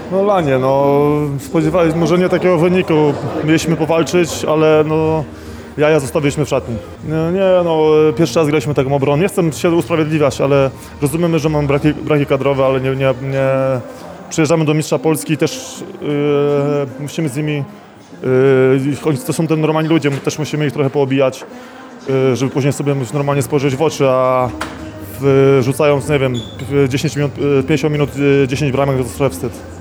No Lanie, no spodziewaliśmy może nie takiego wyniku, mieliśmy powalczyć, ale no jaja zostawiliśmy w szatni. No pierwszy raz graliśmy taką obronę, nie chcę się usprawiedliwiać, ale rozumiemy, że mamy braki kadrowe, ale nie przyjeżdżamy do mistrza Polski, też musimy z nimi, choć to są te normalni ludzie, my też musimy ich trochę poobijać, żeby później sobie normalnie spojrzeć w oczy, a rzucając, nie wiem, 10 minut, 50 minut, 10 bramek, to jest trochę wstyd.